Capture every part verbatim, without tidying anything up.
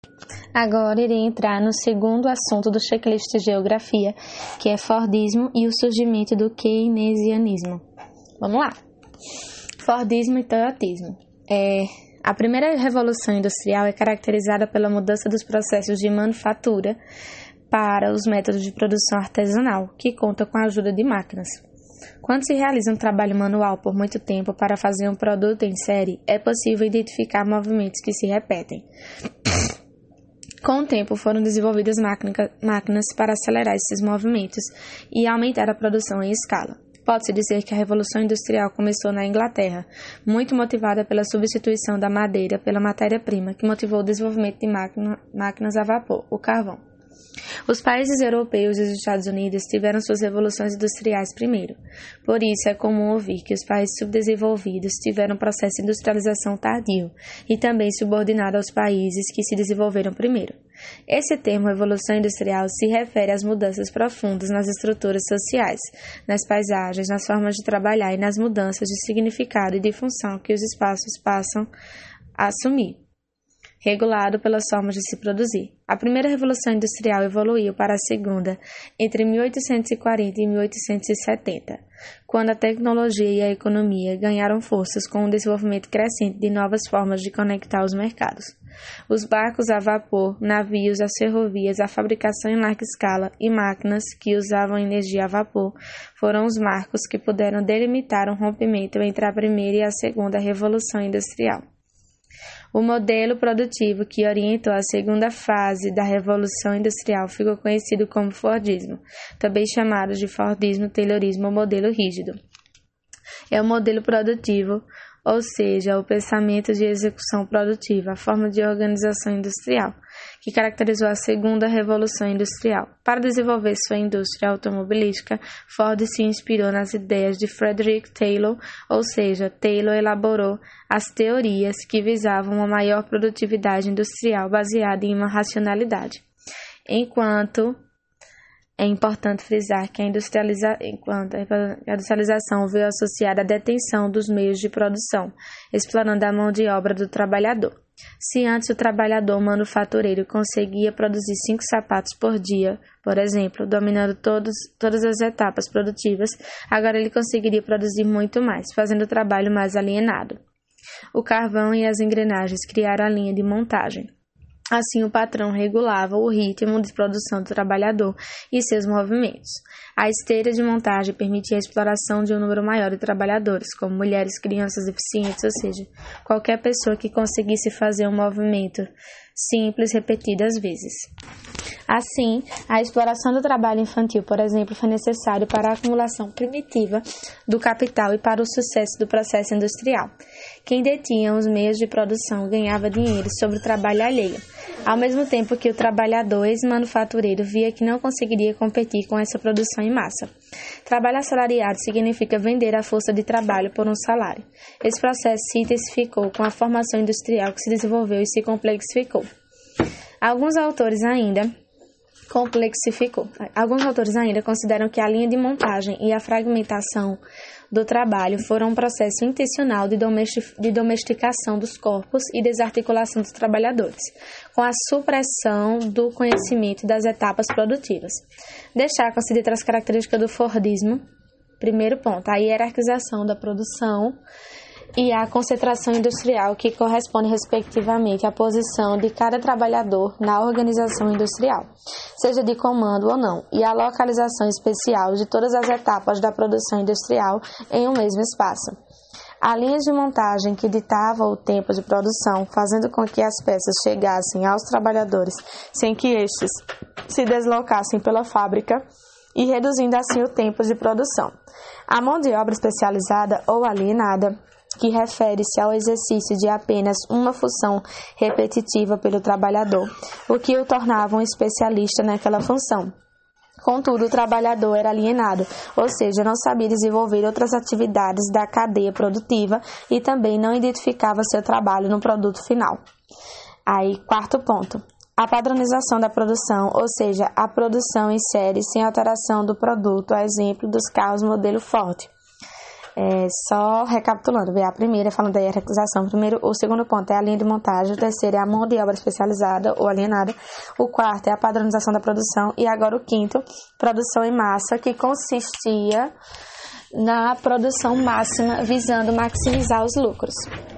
Agora irei entrar no segundo assunto do checklist de geografia, que é Fordismo e o surgimento do keynesianismo. Vamos lá. Fordismo e Toyotismo. É, a primeira revolução industrial é caracterizada pela mudança dos processos de manufatura para os métodos de produção artesanal, que conta com a ajuda de máquinas. Quando se realiza um trabalho manual por muito tempo para fazer um produto em série, é possível identificar movimentos que se repetem. Com o tempo, foram desenvolvidas máquinas para acelerar esses movimentos e aumentar a produção em escala. Pode-se dizer que a Revolução Industrial começou na Inglaterra, muito motivada pela substituição da madeira pela matéria-prima, que motivou o desenvolvimento de máquina, máquinas a vapor, o carvão. Os países europeus e os Estados Unidos tiveram suas revoluções industriais primeiro. Por isso, é comum ouvir que os países subdesenvolvidos tiveram um processo de industrialização tardio e também subordinado aos países que se desenvolveram primeiro. Esse termo, revolução industrial, se refere às mudanças profundas nas estruturas sociais, nas paisagens, nas formas de trabalhar e nas mudanças de significado e de função que os espaços passam a assumir, regulado pelas formas de se produzir. A primeira revolução industrial evoluiu para a segunda entre mil oitocentos e quarenta e mil oitocentos e setenta, quando a tecnologia e a economia ganharam forças com o desenvolvimento crescente de novas formas de conectar os mercados. Os barcos a vapor, navios, as ferrovias, a fabricação em larga escala e máquinas que usavam energia a vapor foram os marcos que puderam delimitar um rompimento entre a primeira e a segunda revolução industrial. O modelo produtivo que orientou a segunda fase da Revolução Industrial ficou conhecido como Fordismo, também chamado de Fordismo, Taylorismo ou modelo rígido. É o modelo produtivo, ou seja, o pensamento de execução produtiva, a forma de organização industrial, que caracterizou a segunda Revolução Industrial. Para desenvolver sua indústria automobilística, Ford se inspirou nas ideias de Frederick Taylor, ou seja, Taylor elaborou as teorias que visavam uma maior produtividade industrial baseada em uma racionalidade. Enquanto é importante frisar que a, industrializa... Enquanto a industrialização veio associada à detenção dos meios de produção, explorando a mão de obra do trabalhador. Se antes o trabalhador manufatureiro conseguia produzir cinco sapatos por dia, por exemplo, dominando todos, todas as etapas produtivas, agora ele conseguiria produzir muito mais, fazendo o trabalho mais alienado. O carvão e as engrenagens criaram a linha de montagem. Assim, o patrão regulava o ritmo de produção do trabalhador e seus movimentos. A esteira de montagem permitia a exploração de um número maior de trabalhadores, como mulheres, crianças, deficientes, ou seja, qualquer pessoa que conseguisse fazer um movimento simples repetidas vezes. Assim, a exploração do trabalho infantil, por exemplo, foi necessário para a acumulação primitiva do capital e para o sucesso do processo industrial. Quem detinha os meios de produção ganhava dinheiro sobre o trabalho alheio, ao mesmo tempo que o trabalhador ex-manufatureiro via que não conseguiria competir com essa produção em massa. Trabalho assalariado significa vender a força de trabalho por um salário. Esse processo se intensificou com a formação industrial que se desenvolveu e se complexificou. Alguns autores ainda complexificou. Alguns autores ainda consideram que a linha de montagem e a fragmentação do trabalho foram um processo intencional de, domestic, de domesticação dos corpos e desarticulação dos trabalhadores, com a supressão do conhecimento das etapas produtivas. Destacam-se dentre as características do Fordismo, primeiro ponto, a hierarquização da produção e a concentração industrial, que corresponde respectivamente à posição de cada trabalhador na organização industrial, seja de comando ou não, e a localização especial de todas as etapas da produção industrial em um mesmo espaço. Há linhas de montagem que ditavam o tempo de produção, fazendo com que as peças chegassem aos trabalhadores sem que estes se deslocassem pela fábrica e reduzindo assim o tempo de produção. A mão de obra especializada ou alienada, que refere-se ao exercício de apenas uma função repetitiva pelo trabalhador, o que o tornava um especialista naquela função. Contudo, o trabalhador era alienado, ou seja, não sabia desenvolver outras atividades da cadeia produtiva e também não identificava seu trabalho no produto final. Aí, quarto ponto. A padronização da produção, ou seja, a produção em série sem alteração do produto, a exemplo dos carros modelo Ford. É, só recapitulando, a primeira é falando da hierarquização, primeiro, o segundo ponto é a linha de montagem, o terceiro é a mão de obra especializada ou alienada, o quarto é a padronização da produção e agora o quinto, produção em massa, que consistia na produção máxima visando maximizar os lucros.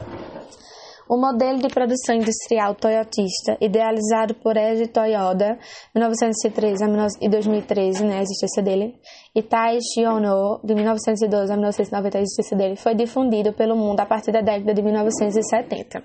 O modelo de produção industrial toyotista, idealizado por Eiji Toyoda, mil novecentos e treze a dois mil e treze, né, a existência dele, e Taishi Ono, de mil novecentos e doze a mil novecentos e noventa, a existência dele, foi difundido pelo mundo a partir da década de mil novecentos e setenta.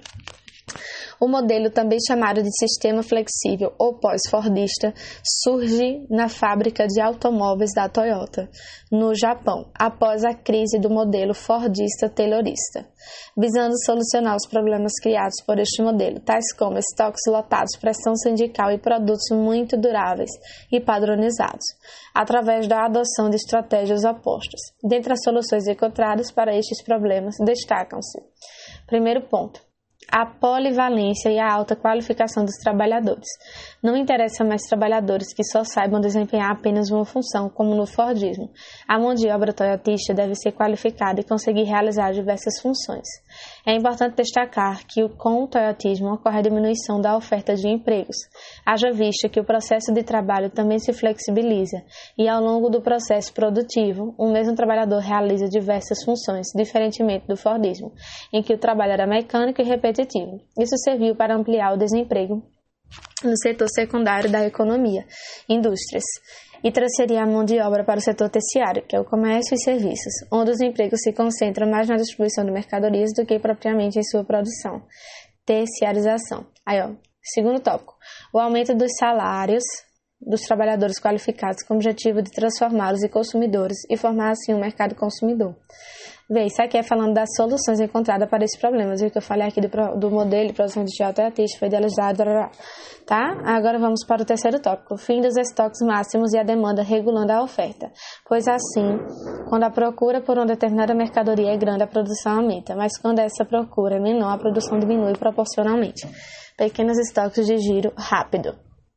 O modelo, também chamado de sistema flexível ou pós-fordista, surge na fábrica de automóveis da Toyota, no Japão, após a crise do modelo fordista-taylorista, visando solucionar os problemas criados por este modelo, tais como estoques lotados, pressão sindical e produtos muito duráveis e padronizados, através da adoção de estratégias opostas. Dentre as soluções encontradas para estes problemas, destacam-se: primeiro ponto, a polivalência e a alta qualificação dos trabalhadores. Não interessa mais trabalhadores que só saibam desempenhar apenas uma função, como no Fordismo. A mão de obra toyotista deve ser qualificada e conseguir realizar diversas funções. É importante destacar que com o toyotismo ocorre a diminuição da oferta de empregos, haja vista que o processo de trabalho também se flexibiliza e ao longo do processo produtivo, o mesmo trabalhador realiza diversas funções, diferentemente do Fordismo, em que o trabalho era mecânico e repetitivo. Isso serviu para ampliar o desemprego no setor secundário da economia, indústrias, e transferir a mão de obra para o setor terciário, que é o comércio e serviços, onde os empregos se concentram mais na distribuição de mercadorias do que propriamente em sua produção. Terciarização. Aí, ó, segundo tópico, o aumento dos salários dos trabalhadores qualificados com o objetivo de transformá-los em consumidores e formar assim um mercado consumidor. Vê, isso aqui é falando das soluções encontradas para esses problemas, viu? Que eu falei aqui do, do modelo de produção industrial toyotista, foi idealizado, tá? Agora vamos para o terceiro tópico, o fim dos estoques máximos e a demanda regulando a oferta. Pois assim, quando a procura por uma determinada mercadoria é grande, a produção aumenta, mas quando essa procura é menor, a produção diminui proporcionalmente. Pequenos estoques de giro rápido.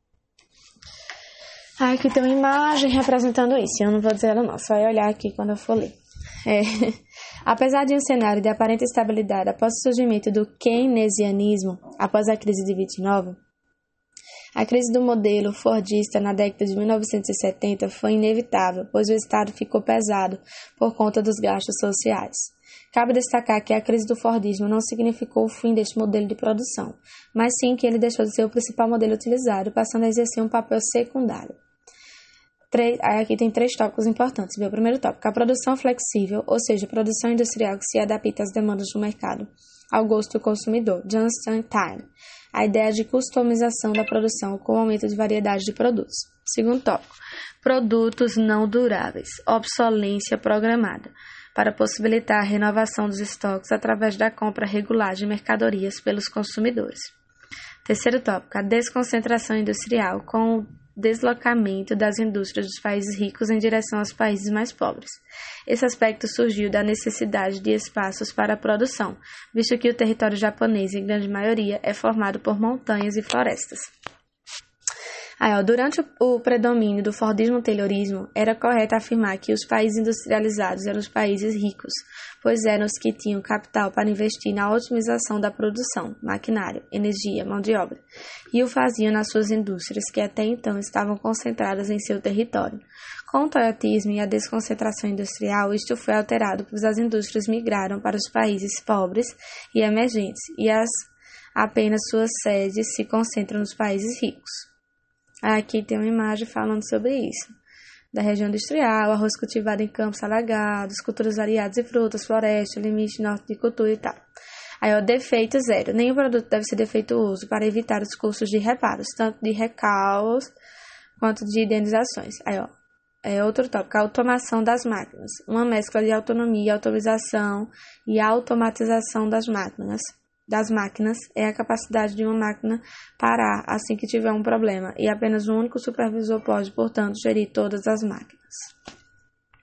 Ah, aqui tem uma imagem representando isso, eu não vou dizer ela não, só é olhar aqui quando eu for ler. É. Apesar de um cenário de aparente estabilidade após o surgimento do keynesianismo, após a crise de vinte e nove, a crise do modelo fordista na década de mil novecentos e setenta foi inevitável, pois o Estado ficou pesado por conta dos gastos sociais. Cabe destacar que a crise do Fordismo não significou o fim deste modelo de produção, mas sim que ele deixou de ser o principal modelo utilizado, passando a exercer um papel secundário. Três, aqui tem três tópicos importantes. O primeiro tópico, a produção flexível, ou seja, a produção industrial que se adapta às demandas do mercado, ao gosto do consumidor, just in time. A ideia de customização da produção com o aumento de variedade de produtos. Segundo tópico, produtos não duráveis, obsolência programada, para possibilitar a renovação dos estoques através da compra regular de mercadorias pelos consumidores. Terceiro tópico, a desconcentração industrial com o deslocamento das indústrias dos países ricos em direção aos países mais pobres. Esse aspecto surgiu da necessidade de espaços para a produção, visto que o território japonês, em grande maioria, é formado por montanhas e florestas. Aí, ó, durante o, o predomínio do Fordismo-Taylorismo, era correto afirmar que os países industrializados eram os países ricos, pois eram os que tinham capital para investir na otimização da produção, maquinário, energia, mão de obra, e o faziam nas suas indústrias, que até então estavam concentradas em seu território. Com o toyotismo e a desconcentração industrial, isto foi alterado, pois as indústrias migraram para os países pobres e emergentes, e as, apenas suas sedes se concentram nos países ricos. Aqui tem uma imagem falando sobre isso. Da região industrial, arroz cultivado em campos alagados, culturas variadas e frutas, floresta, limite norte de cultura e tal. Aí, ó, defeito zero. Nenhum produto deve ser defeituoso para evitar os custos de reparos, tanto de recalques quanto de indenizações. Aí, ó, é outro tópico, a automação das máquinas. Uma mescla de autonomia, automatização e automatização das máquinas. das máquinas é a capacidade de uma máquina parar assim que tiver um problema, e apenas um único supervisor pode, portanto, gerir todas as máquinas.